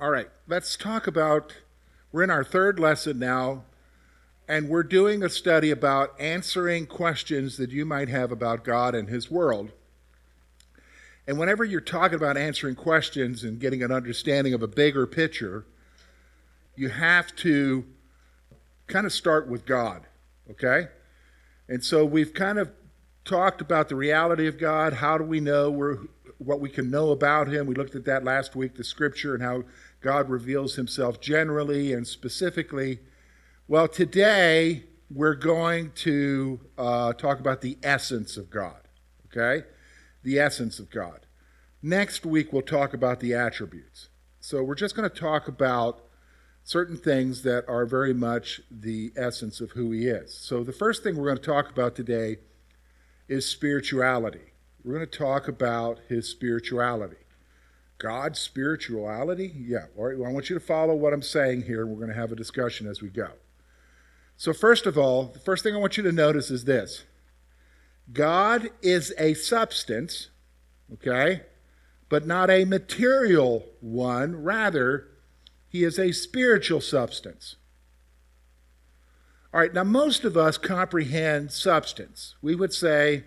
All right, let's talk about, we're in our third lesson now, and we're doing a study about answering questions that you might have about God and His world. And whenever you're talking about answering questions and getting an understanding of a bigger picture, you have to kind of start with God, okay? And so we've kind of talked about the reality of God. How do we know what we can know about Him? We looked at that last week, the Scripture, and how God reveals Himself generally and specifically. Well, today we're going to talk about the essence of God, okay? The essence of God. Next week we'll talk about the attributes. So we're just going to talk about certain things that are very much the essence of who He is. So the first thing we're going to talk about today is spirituality. We're going to talk about His spirituality. God's spirituality? Yeah. All right. Well, I want you to follow what I'm saying here, and we're going to have a discussion as we go. So first of all, the first thing I want you to notice is this. God is a substance, okay, but not a material one. Rather, He is a spiritual substance. All right, now most of us comprehend substance. We would say,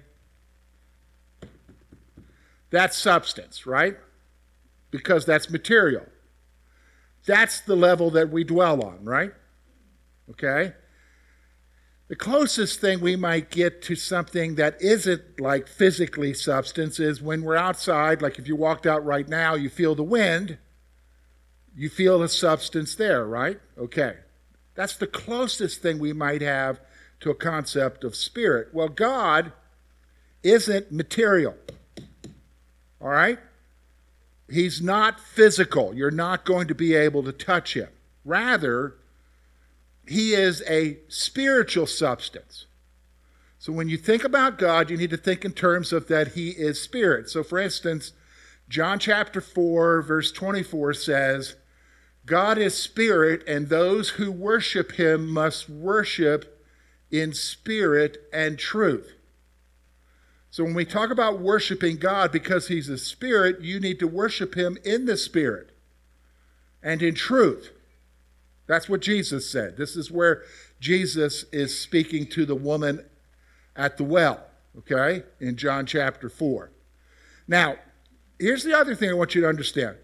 that's substance, right? Because that's material. That's the level that we dwell on, right? Okay? The closest thing we might get to something that isn't like physically substance is when we're outside, like if you walked out right now, you feel the wind, you feel a substance there, right? Okay. That's the closest thing we might have to a concept of spirit. Well, God isn't material, all right? He's not physical. You're not going to be able to touch Him. Rather, He is a spiritual substance. So when you think about God, you need to think in terms of that He is spirit. So for instance, John chapter 4, verse 24 says, God is spirit, and those who worship Him must worship in spirit and truth. So when we talk about worshiping God because He's a spirit, you need to worship Him in the spirit and in truth. That's what Jesus said. This is where Jesus is speaking to the woman at the well, okay, in John chapter 4. Now, here's the other thing I want you to understand.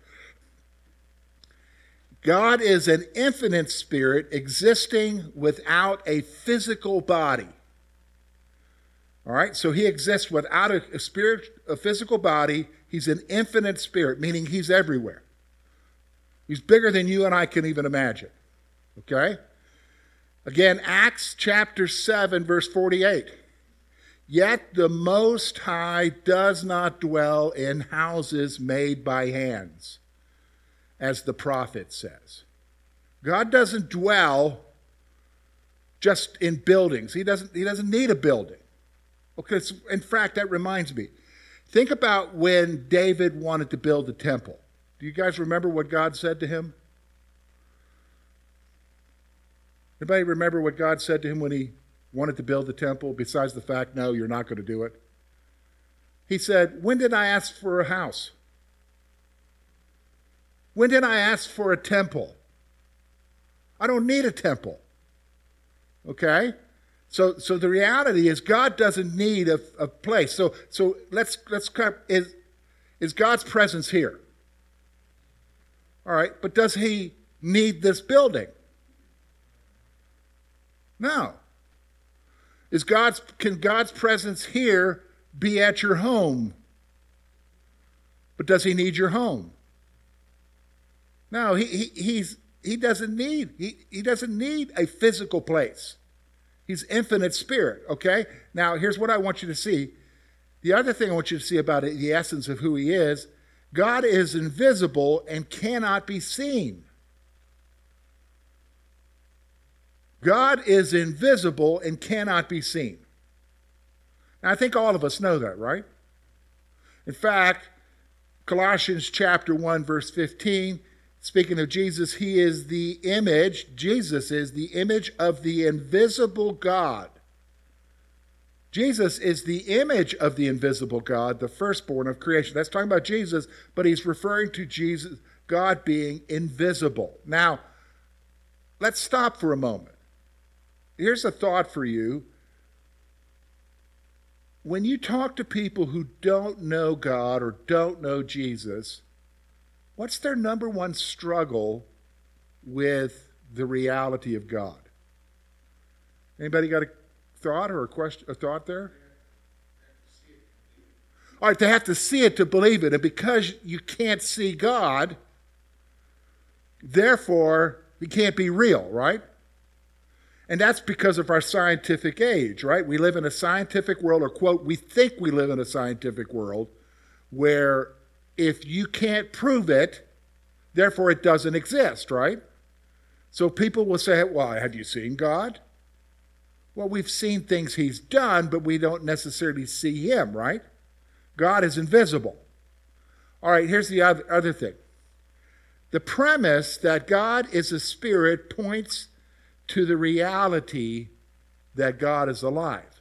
God is an infinite spirit existing without a physical body. All right, so He exists without a physical body. He's an infinite spirit, meaning He's everywhere. He's bigger than you and I can even imagine. Okay? Again, Acts chapter 7, verse 48. Yet the Most High does not dwell in houses made by hands, as the prophet says. God doesn't dwell just in buildings. He doesn't need a building. Okay, so in fact, that reminds me. Think about when David wanted to build the temple. Do you guys remember what God said to him? Anybody remember what God said to him when he wanted to build the temple, besides the fact, no, you're not going to do it? He said, when did I ask for a house? When did I ask for a temple? I don't need a temple. Okay? So the reality is God doesn't need a place. So let's kind of, is God's presence here? All right, but does He need this building? No. Can God's presence here be at your home? But does He need your home? No, he doesn't need a physical place. He's infinite spirit, okay? Now, here's what I want you to see. The other thing I want you to see about it, the essence of who He is, God is invisible and cannot be seen. God is invisible and cannot be seen. Now, I think all of us know that, right? In fact, Colossians chapter 1, verse 15, speaking of Jesus, Jesus is the image of the invisible God. Jesus is the image of the invisible God, the firstborn of creation. That's talking about Jesus, but he's referring to Jesus, God being invisible. Now, let's stop for a moment. Here's a thought for you. When you talk to people who don't know God or don't know Jesus, what's their number one struggle with the reality of God? Anybody got a thought or a thought there? All right, they have to see it to believe it. And because you can't see God, therefore, he can't be real, right? And that's because of our scientific age, right? We live in a scientific world, or quote, we think we live in a scientific world, where if you can't prove it, therefore it doesn't exist, right? So people will say, well, have you seen God? Well, we've seen things he's done, but we don't necessarily see him, right? God is invisible. All right, here's the other thing. The premise that God is a spirit points to the reality that God is alive.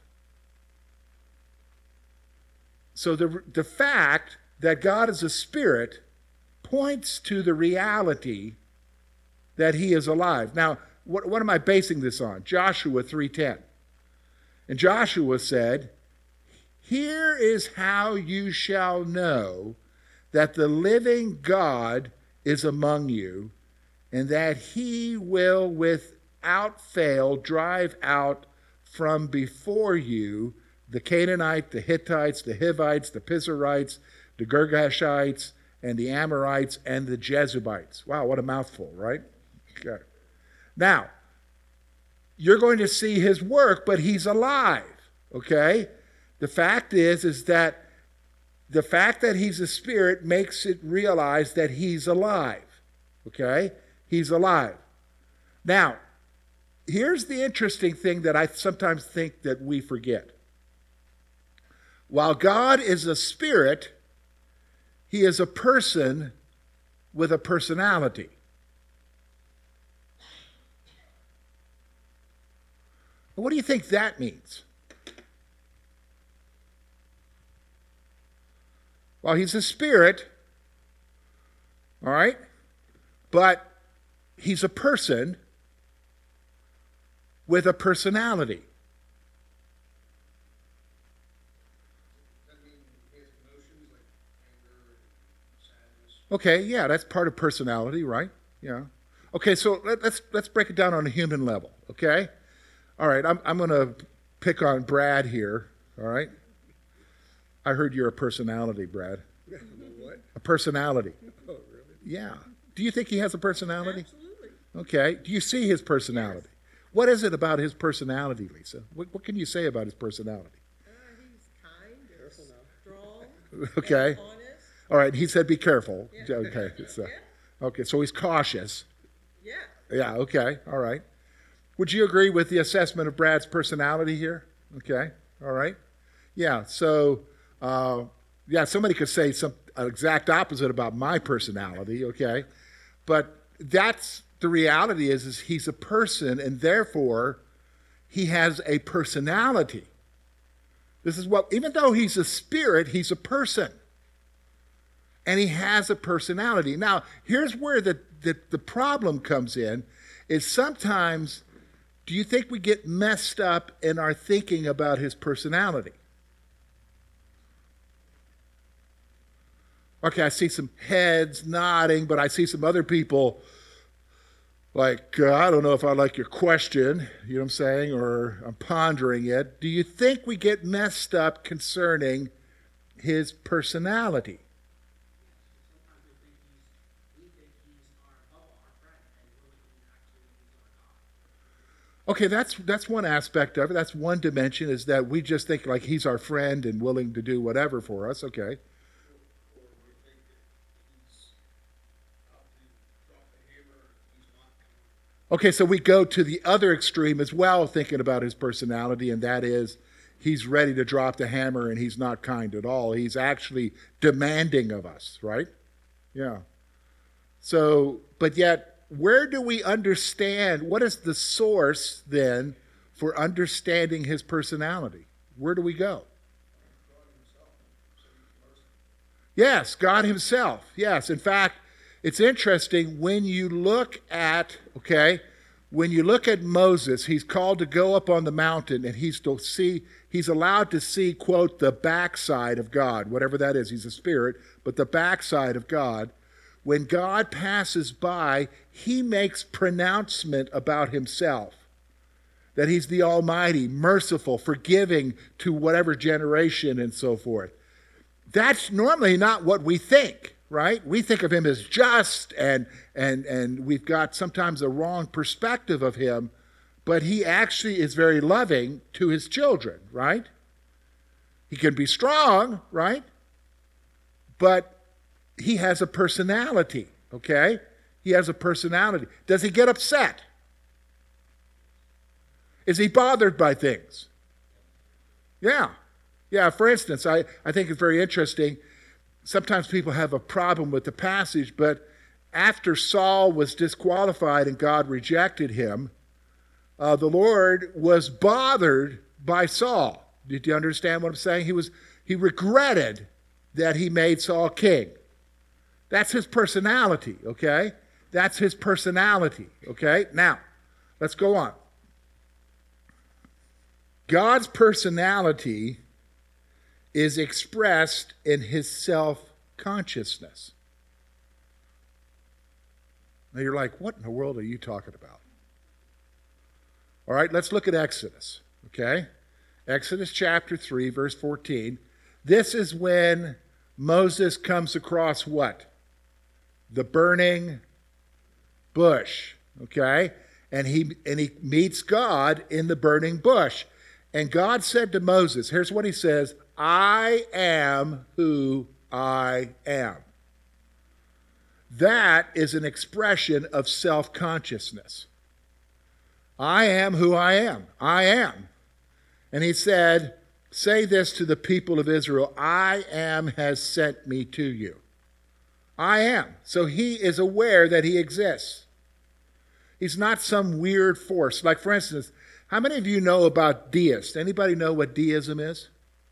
So the fact that God is a spirit points to the reality that he is alive. Now, what am I basing this on? Joshua 3:10. And Joshua said, "Here is how you shall know that the living God is among you, and that he will without fail drive out from before you the Canaanite, the Hittites, the Hivites, the Pizarites, the Girgashites, and the Amorites, and the Jebusites." Wow, what a mouthful, right? Okay. Now, you're going to see his work, but he's alive, okay? The fact is that the fact that he's a spirit makes it realize that he's alive, okay? He's alive. Now, here's the interesting thing that I sometimes think that we forget. While God is a spirit, he is a person with a personality. What do you think that means? Well, he's a spirit, all right? But he's a person with a personality. Okay, yeah, that's part of personality, right? Yeah. Okay, so let's break it down on a human level, okay? All right, I'm going to pick on Brad here, all right? I heard you're a personality, Brad. What? A personality. Oh, really? Yeah. Do you think he has a personality? Absolutely. Okay. Do you see his personality? Yes. What is it about his personality, Lisa? What can you say about his personality? He's kind, strong, okay. and honest. All right. He said be careful. Yeah. Okay. So, yeah. Okay. So he's cautious. Yeah. Yeah. Okay. All right. Would you agree with the assessment of Brad's personality here? Okay. All right. Yeah. So, somebody could say an exact opposite about my personality. Okay. But that's the reality is he's a person, and therefore he has a personality. This is what, even though he's a spirit, he's a person. And he has a personality. Now, here's where the problem comes in, is sometimes, do you think we get messed up in our thinking about his personality? Okay, I see some heads nodding, but I see some other people like, I don't know if I like your question, you know what I'm saying, or I'm pondering it. Do you think we get messed up concerning his personality? Okay, that's one aspect of it. That's one dimension, is that we just think like he's our friend and willing to do whatever for us. Okay. Okay, so we go to the other extreme as well, thinking about his personality, and that is he's ready to drop the hammer and he's not kind at all. He's actually demanding of us, right? Yeah. So, but yet, where do we understand, what is the source then for understanding his personality? Where do we go? Yes, God himself. Yes, in fact, It's interesting when you look at, when you look at Moses, he's called to go up on the mountain and he's allowed to see, quote, the backside of God, whatever that is. He's a spirit, but the backside of God. When God passes by, he makes pronouncement about himself, that he's the Almighty, merciful, forgiving to whatever generation and so forth. That's normally not what we think, right? We think of him as just and we've got sometimes a wrong perspective of him, but he actually is very loving to his children, right? He can be strong, right? But he has a personality, okay? He has a personality. Does he get upset? Is he bothered by things? Yeah. Yeah, for instance, I think it's very interesting. Sometimes people have a problem with the passage, but after Saul was disqualified and God rejected him, the Lord was bothered by Saul. Did you understand what I'm saying? He regretted that he made Saul king. That's his personality, okay? That's his personality, okay? Now, let's go on. God's personality is expressed in his self-consciousness. Now you're like, what in the world are you talking about? All right, let's look at Exodus, okay? Exodus chapter 3, verse 14. This is when Moses comes across what? The burning bush, okay? And he meets God in the burning bush. And God said to Moses, here's what he says, I am who I am. That is an expression of self-consciousness. I am who I am. I am. And he said, say this to the people of Israel, I am has sent me to you. I am. So he is aware that he exists. He's not some weird force. Like, for instance, how many of you know about deists? Anybody know what deism is?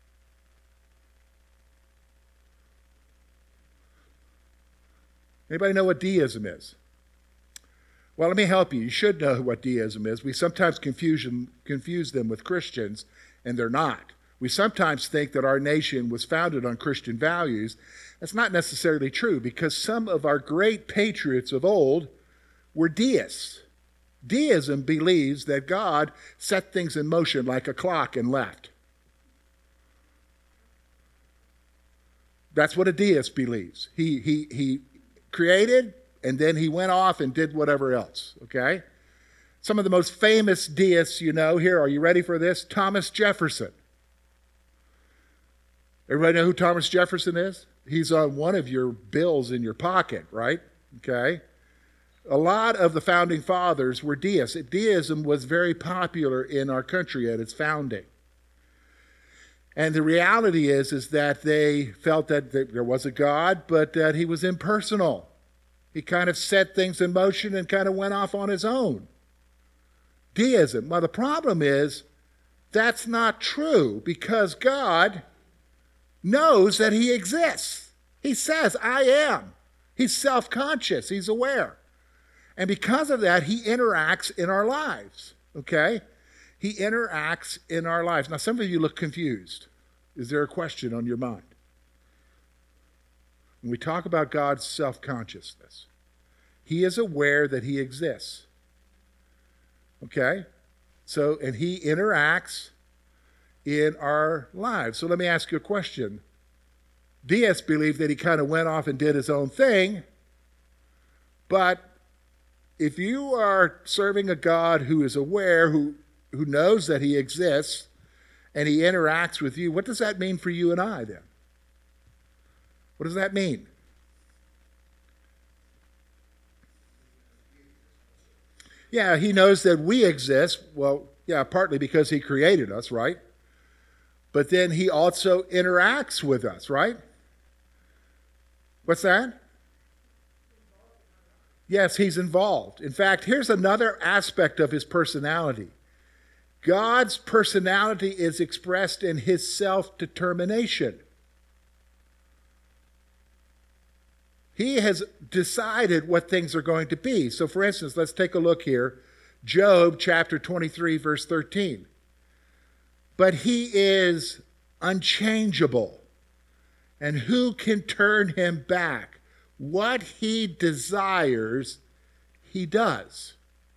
Anybody know what deism is? Well, let me help you. You should know what deism is. We sometimes confuse them with Christians, and they're not. We sometimes think that our nation was founded on Christian values. That's not necessarily true, because some of our great patriots of old were deists. Deism believes that God set things in motion like a clock and left. That's what a deist believes. He created, and then he went off and did whatever else, okay? Some of the most famous deists you know here, are you ready for this? Thomas Jefferson. Everybody know who Thomas Jefferson is? He's on one of your bills in your pocket, right? Okay. A lot of the founding fathers were deists. Deism was very popular in our country at its founding. And the reality is that they felt that there was a God, but that he was impersonal. He kind of set things in motion and kind of went off on his own. Deism. Well, the problem is that's not true, because God knows that he exists. He says, I am. He's self-conscious. He's aware. And because of that, he interacts in our lives, okay? He interacts in our lives. Now, some of you look confused. Is there a question on your mind? When we talk about God's self-consciousness, he is aware that he exists, okay? So, and he interacts in our lives. So let me ask you a question. Deists believe that he kind of went off and did his own thing, but if you are serving a God who is aware, who knows that he exists, and he interacts with you, what does that mean for you and I then? What does that mean? Yeah, he knows that we exist. Well, yeah, partly because he created us, right? But then he also interacts with us, right? What's that? Yes, he's involved. In fact, here's another aspect of his personality. God's personality is expressed in his self-determination. He has decided what things are going to be. So for instance, let's take a look here. Job chapter 23, verse 13. But he is unchangeable, and who can turn him back? What he desires, he does.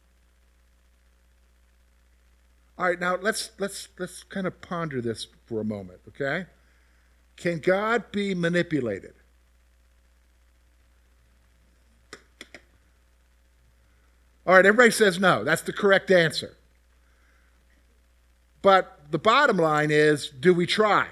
All right, now let's kind of ponder this for a moment, okay? Can God be manipulated? All right, everybody says no. That's the correct answer. But the bottom line is, do we try?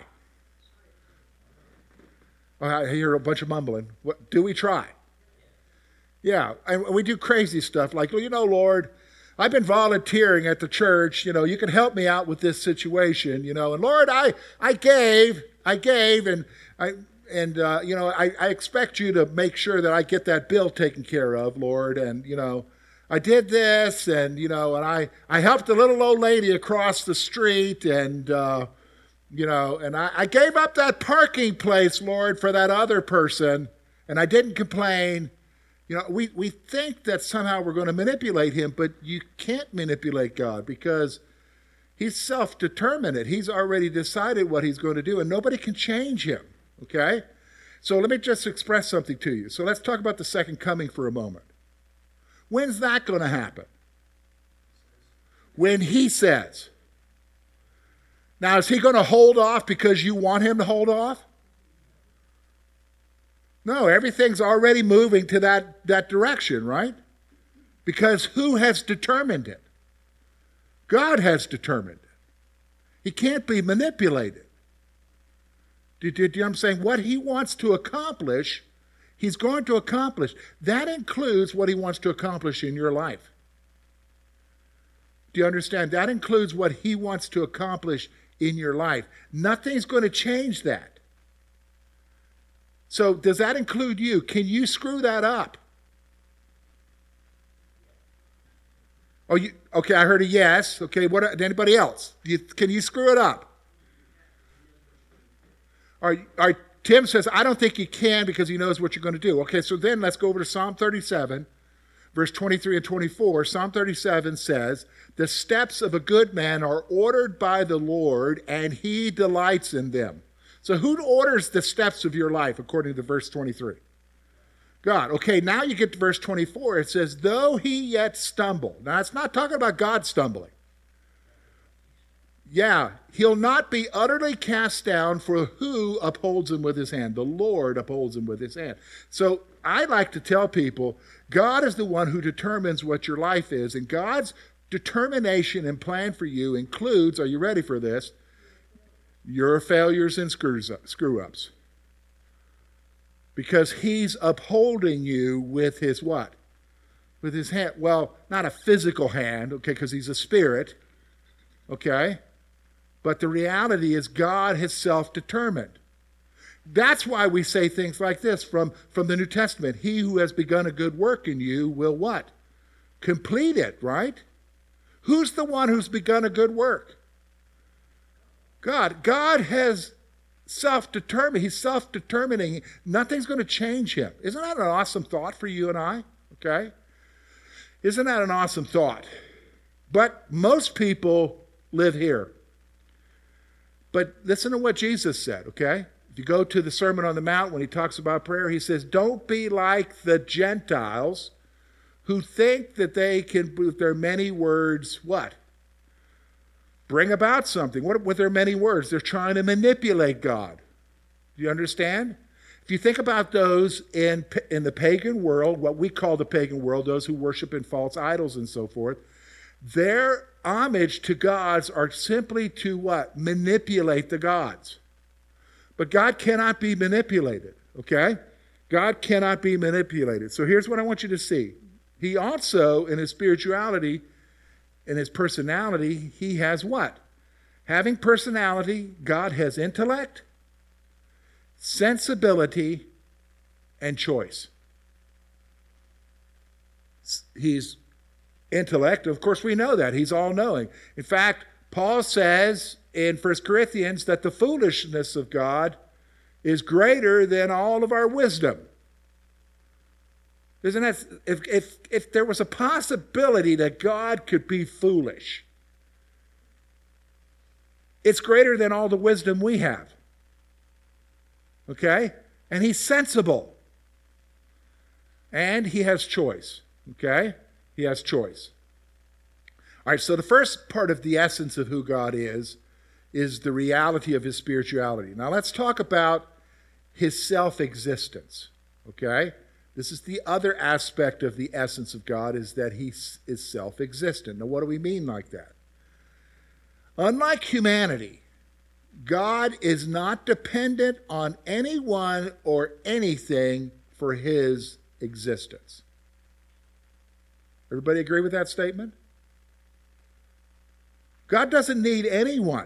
I hear a bunch of mumbling. Do we try? Yeah, and we do crazy stuff like, well, Lord, I've been volunteering at the church. You can help me out with this situation. And Lord, I gave, and I expect you to make sure that I get that bill taken care of, Lord, and I did this, and and I helped a little old lady across the street, and and I gave up that parking place, Lord, for that other person, and I didn't complain. We think that somehow we're going to manipulate him, but you can't manipulate God because he's self-determinate. He's already decided what he's going to do, and nobody can change him, okay? So let me just express something to you. So let's talk about the second coming for a moment. When's that going to happen? When he says. Now, is he going to hold off because you want him to hold off? No, everything's already moving to that direction, right? Because who has determined it? God has determined it. He can't be manipulated. Do you know what I'm saying? What he wants to accomplish, he's going to accomplish. That includes what he wants to accomplish in your life. Do you understand? That includes what he wants to accomplish in your life. Nothing's going to change that. So does that include you? Can you screw that up? Oh, okay, I heard a yes. Okay, what? Anybody else? Can you screw it up? All right, Tim says, I don't think you can because he knows what you're going to do. Okay, so then let's go over to Psalm 37, verse 23 and 24. Psalm 37 says, the steps of a good man are ordered by the Lord, and he delights in them. So who orders the steps of your life according to verse 23? God. Okay, now you get to verse 24. It says, though he yet stumble. Now, it's not talking about God stumbling. Yeah, he'll not be utterly cast down, for who upholds him with his hand? The Lord upholds him with his hand. So I like to tell people, God is the one who determines what your life is, and God's determination and plan for you includes, are you ready for this? Your failures and screw-ups. Because he's upholding you with his what? With his hand. Well, not a physical hand, okay, because he's a spirit, okay? But the reality is God has self-determined. That's why we say things like this from the New Testament. He who has begun a good work in you will what? Complete it, right? Who's the one who's begun a good work? God. God has self-determined. He's self-determining. Nothing's going to change him. Isn't that an awesome thought for you and I? Okay? Isn't that an awesome thought? But most people live here. But listen to what Jesus said, okay? If you go to the Sermon on the Mount, when he talks about prayer, he says, don't be like the Gentiles who think that they can, with their many words, what? Bring about something. What with their many words? They're trying to manipulate God. Do you understand? If you think about those in the pagan world, what we call the pagan world, those who worship in false idols and so forth, their homage to gods are simply to what? Manipulate the gods. But God cannot be manipulated, okay? God cannot be manipulated. So here's what I want you to see. He also, in his spirituality, in his personality, he has what? Having personality, God has intellect, sensibility, and choice. He's intellect. Of course, we know that. He's all-knowing. In fact, Paul says in 1 Corinthians that the foolishness of God is greater than all of our wisdom. Isn't that, if there was a possibility that God could be foolish, it's greater than all the wisdom we have. Okay? And he's sensible. And he has choice. Okay? He has choice. All right, so the first part of the essence of who God is the reality of his spirituality. Now let's talk about his self-existence. Okay? This is the other aspect of the essence of God, is that he is self-existent. Now what do we mean like that? Unlike humanity, God is not dependent on anyone or anything for his existence. Everybody agree with that statement? God doesn't need anyone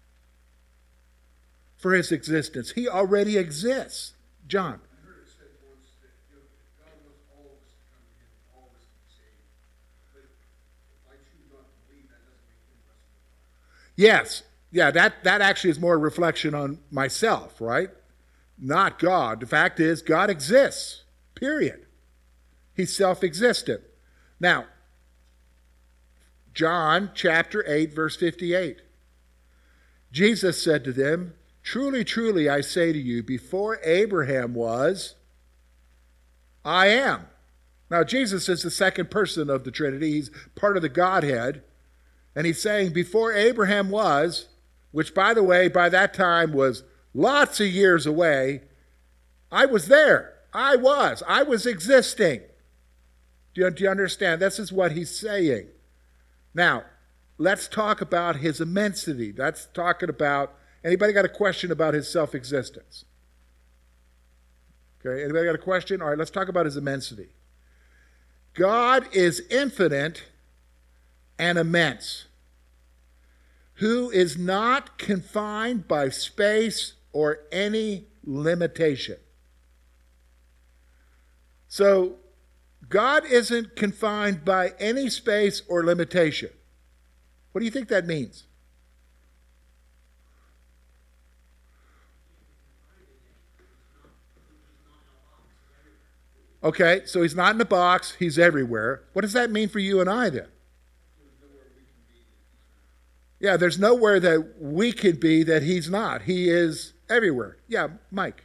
for his existence. He already exists. John. I heard it said once that God wants all of us to come to him, all of us to be saved. But if I choose not to believe, that doesn't make him less than God. Yes. Yeah, that actually is more a reflection on myself, right? Not God. The fact is, God exists. Period. He's self-existent. Now, John chapter 8, verse 58. Jesus said to them, "Truly, truly, I say to you, before Abraham was, I am." Now, Jesus is the second person of the Trinity. He's part of the Godhead. And he's saying, before Abraham was, which, by the way, by that time was lots of years away, I was there. I was existing. Do you understand? This is what he's saying. Now, let's talk about his immensity. That's talking about, anybody got a question about his self-existence? Okay, anybody got a question? All right, let's talk about his immensity. God is infinite and immense, who is not confined by space or any limitation. So, God isn't confined by any space or limitation. What do you think that means? Okay, so he's not in a box, he's everywhere. What does that mean for you and I then? Yeah, there's nowhere that we can be that he's not. He is everywhere. Yeah, Mike.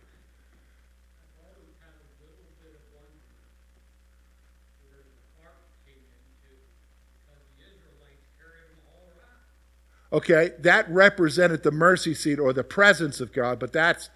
Okay, that represented the mercy seat or the presence of God, but that's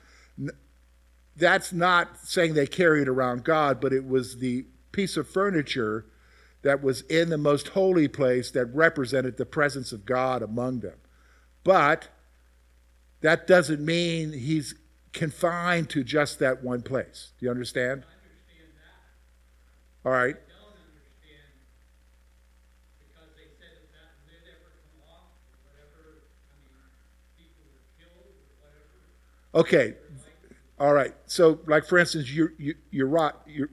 not saying they carried around God, but it was the piece of furniture that was in the most holy place that represented the presence of God among them. But that doesn't mean he's confined to just that one place. Do you understand? I understand that. All right. I don't understand because they said if that lid ever come off, or whatever, people were killed or whatever. Okay. All right. So, like for instance, you're right.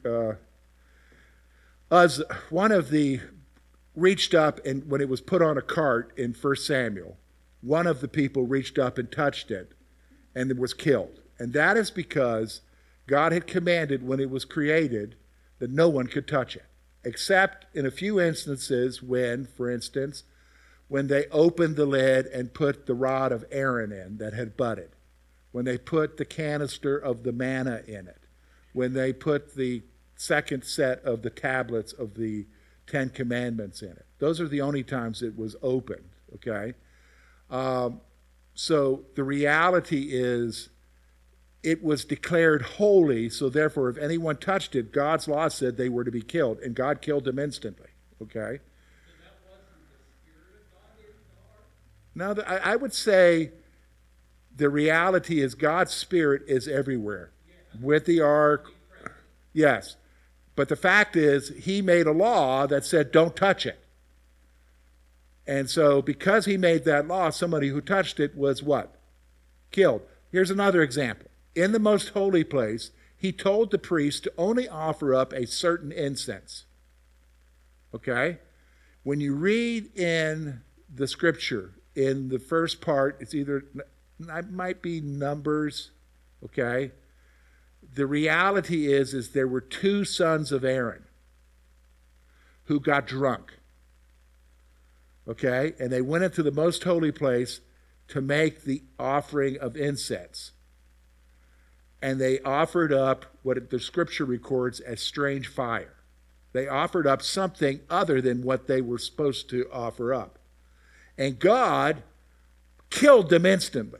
One of the reached up, and when it was put on a cart in 1 Samuel, one of the people reached up and touched it, and it was killed. And that is because God had commanded when it was created that no one could touch it, except in a few instances when, for instance, when they opened the lid and put the rod of Aaron in that had budded, when they put the canister of the manna in it, when they put the second set of the tablets of the Ten Commandments in it. Those are the only times it was opened, okay? So the reality is it was declared holy, so therefore if anyone touched it, God's law said they were to be killed, and God killed them instantly, okay? So that wasn't the Spirit of God in the ark? Now, I would say the reality is God's Spirit is everywhere. With the ark, yes. But the fact is, he made a law that said don't touch it. And so because he made that law, somebody who touched it was what? Killed. Here's another example. In the most holy place, he told the priest to only offer up a certain incense. Okay? When you read in the scripture, in the first part, it might be Numbers, okay? The reality is there were two sons of Aaron. who got drunk. Okay? And they went into the most holy place to make the offering of incense. And they offered up what the scripture records as strange fire. They offered up something other than what they were supposed to offer up. And God killed them instantly.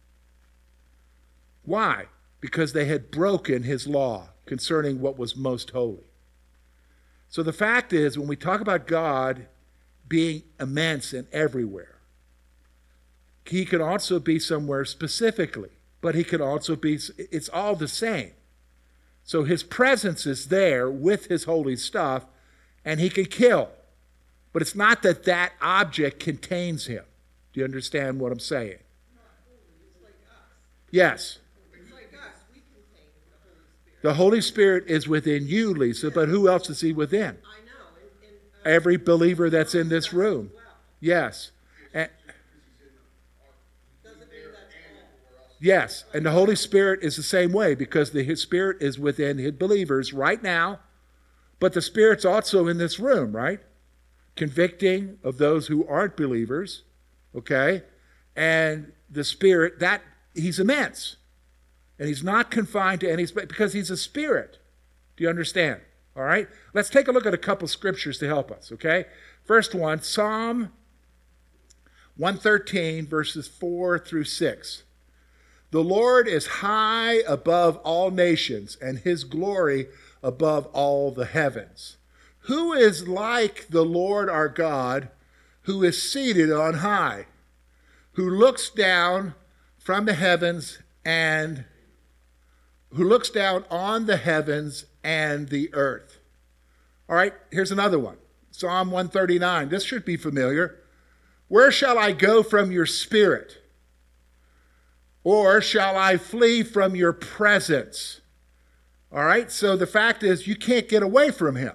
Why? Because they had broken his law concerning what was most holy. So the fact is, when we talk about God being immense and everywhere, he can also be somewhere specifically, but he can also be, it's all the same. So his presence is there with his holy stuff, and he can kill. But it's not that that object contains him. Do you understand what I'm saying? Not holy, it's like us. Yes. It's like us, we contain the Holy Spirit. The Holy Spirit is within you, Lisa, but who else is he within? I know, and Every believer that's in this room. well, Yes. And, doesn't mean that's all. yes. And the Holy Spirit is the same way, because his Spirit is within his believers right now, but the Spirit's also in this room, right? Convicting of those who aren't believers, okay? And the Spirit, that he's immense. And he's not confined to any space because he's a spirit. Do you understand? All right? Let's take a look at a couple scriptures to help us, okay? First one, Psalm 113, verses 4 through 6. The Lord is high above all nations, and his glory above all the heavens. Who is like the Lord our God, who is seated on high, who looks down from the heavens and who looks down on the heavens and the earth? All right, here's another one. Psalm 139. This should be familiar. Where shall I go from your spirit? Or shall I flee from your presence? All right, so the fact is you can't get away from him.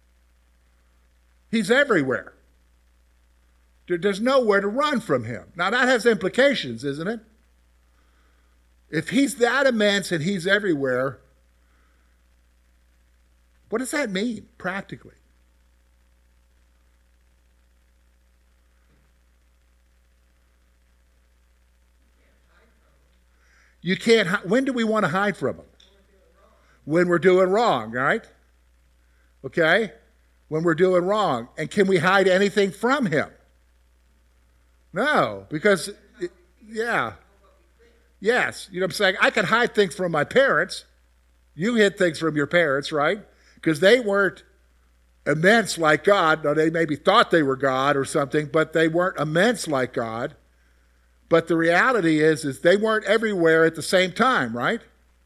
He's everywhere. There's nowhere to run from him. Now that has implications, isn't it? If he's that immense and he's everywhere, what does that mean practically? You can't. When do we want to hide from him? When we're doing wrong, right? Okay? When we're doing wrong. And can we hide anything from him? No, because, yeah. Yes, you know what I'm saying? I can hide things from my parents. You hid things from your parents, right? Because they weren't immense like God. Now, they maybe thought they were God or something, but they weren't immense like God. But the reality is they weren't everywhere at the same time, right?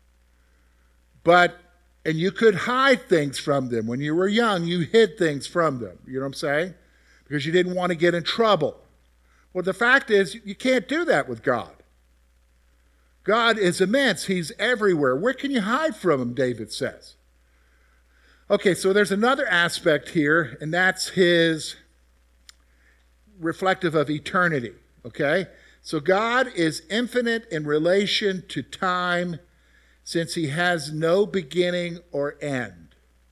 And you could hide things from them. When you were young, you hid things from them. You know what I'm saying? Because you didn't want to get in trouble. Well, the fact is, you can't do that with God. God is immense. He's everywhere. Where can you hide from him, David says? Okay, so there's another aspect here, and that's his reflective of eternity, okay? So God is infinite in relation to time, since he has no beginning or end.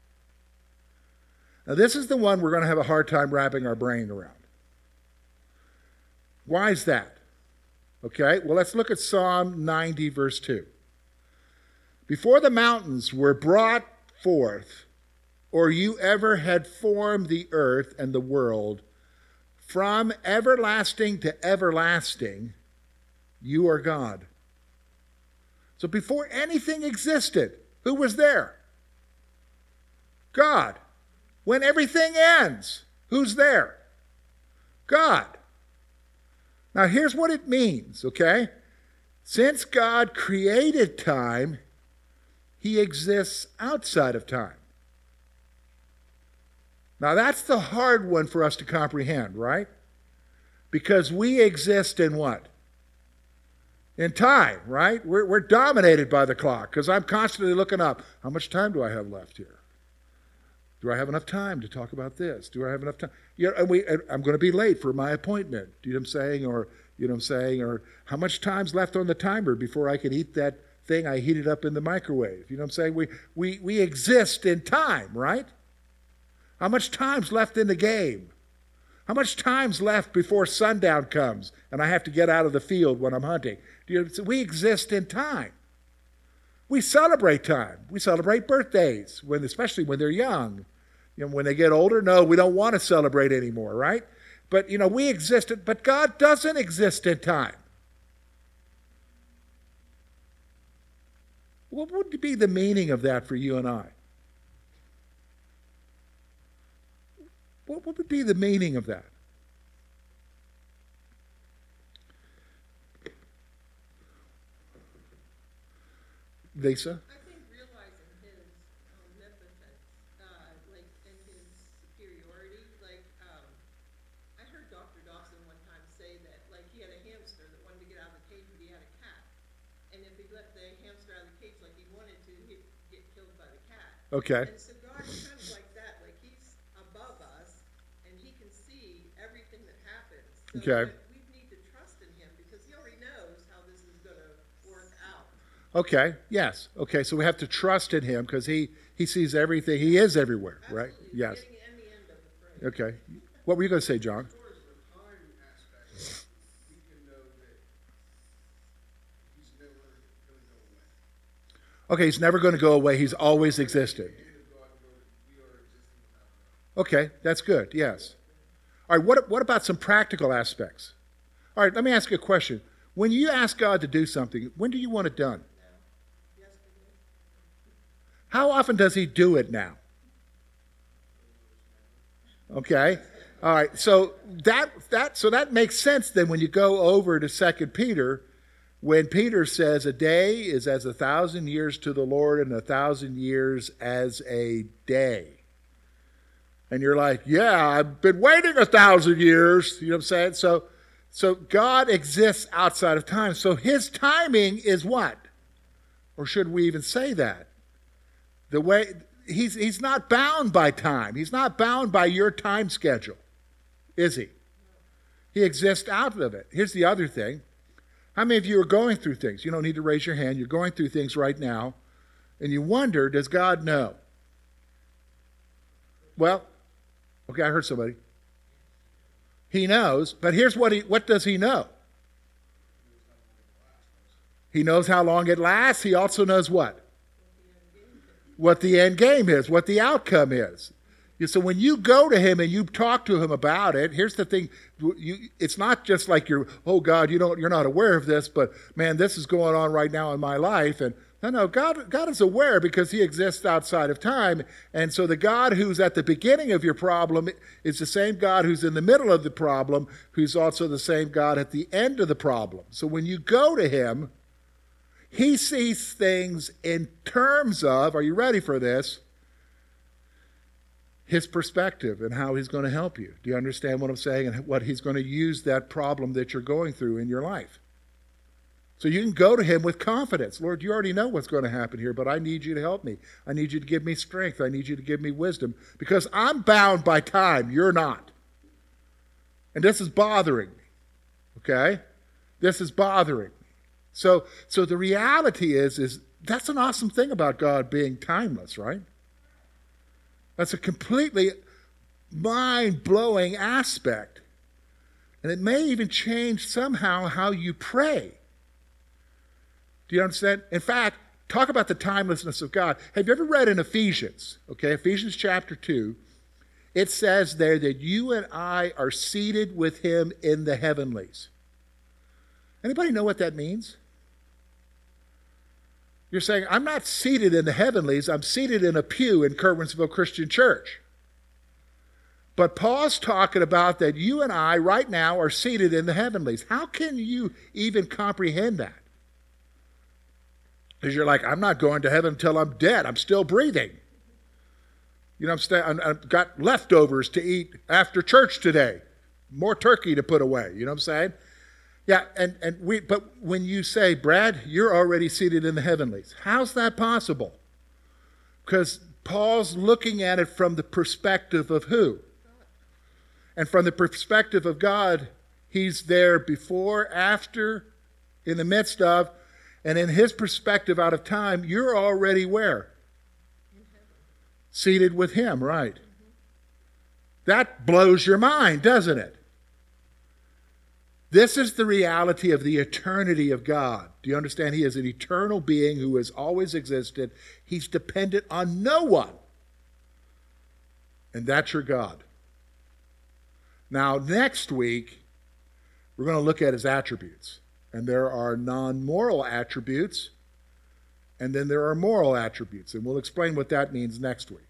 Now, this is the one we're going to have a hard time wrapping our brain around. Why is that? Okay, well, let's look at Psalm 90, verse 2. Before the mountains were brought forth, or you ever had formed the earth and the world, from everlasting to everlasting, you are God. So before anything existed, who was there? God. When everything ends, who's there? God. Now here's what it means, okay? Since God created time, he exists outside of time. Now that's the hard one for us to comprehend, right? Because we exist in what? In time, right? We're dominated by the clock, because I'm constantly looking up. How much time do I have left here? Do I have enough time to talk about this? Do I have enough time? You know, I'm going to be late for my appointment. Do you know what I'm saying? Or, you know what I'm saying? Or how much time's left on the timer before I can eat that thing I heated up in the microwave? You know what I'm saying? We exist in time, right? How much time's left in the game? How much time's left before sundown comes and I have to get out of the field when I'm hunting? We exist in time. We celebrate time. We celebrate birthdays, especially when they're young. When they get older, no, we don't want to celebrate anymore, right? But, we exist, but God doesn't exist in time. What would be the meaning of that for you and I? What would be the meaning of that? Lisa? I think realizing his omnipotence, like, and his superiority, like, I heard Dr. Dawson one time say that, like, he had a hamster that wanted to get out of the cage, but he had a cat. And if he let the hamster out of the cage like he wanted to, he'd get killed by the cat. Okay. And so God is kind of like that, like he's above us, and he can see everything that happens. So Okay. we need to trust in him, because he already knows how this is going to work out. Okay, yes. Okay, so we have to trust in him because he sees everything. He is everywhere, right? Absolutely, Yes. beginning and the end of the phrase. Okay. What were you going to say, John? As far as the time aspect, we can know that he's never going to go away. Okay, he's never going to go away. He's always existed. In God, we are existing without him. Okay, that's good, yes. All right, what about some practical aspects? All right, let me ask you a question. When you ask God to do something, when do you want it done? Yesterday. How often does he do it now? Okay. All right. So that makes sense then when you go over to 2 Peter, when Peter says a day is as 1,000 years to the Lord and 1,000 years as a day. And you're like, yeah, I've been waiting 1,000 years. You know what I'm saying? So God exists outside of time. So his timing is what? Or should we even say that? The way he's not bound by time. He's not bound by your time schedule, is he? He exists out of it. Here's the other thing. How many of you are going through things? You don't need to raise your hand. You're going through things right now, and you wonder, does God know? Well, okay, I heard somebody. He knows, but here's what does he know? He knows how long it lasts. He also knows what? What the end game is, what the outcome is. So when you go to him and you talk to him about it, here's the thing. It's not just like oh God, you're not aware of this, but man, this is going on right now in my life. And no, God is aware because he exists outside of time. And so the God who's at the beginning of your problem is the same God who's in the middle of the problem, who's also the same God at the end of the problem. So when you go to him, he sees things in terms of, are you ready for this? His perspective and how he's going to help you. Do you understand what I'm saying? And what he's going to use that problem that you're going through in your life. So you can go to him with confidence. Lord, you already know what's going to happen here, but I need you to help me. I need you to give me strength. I need you to give me wisdom because I'm bound by time. You're not. And this is bothering me. Okay? This is bothering me. So the reality is that's an awesome thing about God being timeless, right? That's a completely mind-blowing aspect. And it may even change somehow how you pray. Do you understand? In fact, talk about the timelessness of God. Have you ever read in Ephesians? Okay, Ephesians chapter 2. It says there that you and I are seated with him in the heavenlies. Anybody know what that means? You're saying, I'm not seated in the heavenlies, I'm seated in a pew in Curwensville Christian Church. But Paul's talking about that you and I right now are seated in the heavenlies. How can you even comprehend that? Because you're like, I'm not going to heaven until I'm dead. I'm still breathing. You know, I've got leftovers to eat after church today. More turkey to put away. You know what I'm saying? Yeah, but when you say, Brad, you're already seated in the heavenlies, how's that possible? Because Paul's looking at it from the perspective of who? And from the perspective of God, he's there before, after, in the midst of, and in his perspective out of time, you're already where? Seated with him, right? That blows your mind, doesn't it? This is the reality of the eternity of God. Do you understand? He is an eternal being who has always existed. He's dependent on no one. And that's your God. Now, next week, we're going to look at his attributes. And there are non-moral attributes, and then there are moral attributes. And we'll explain what that means next week.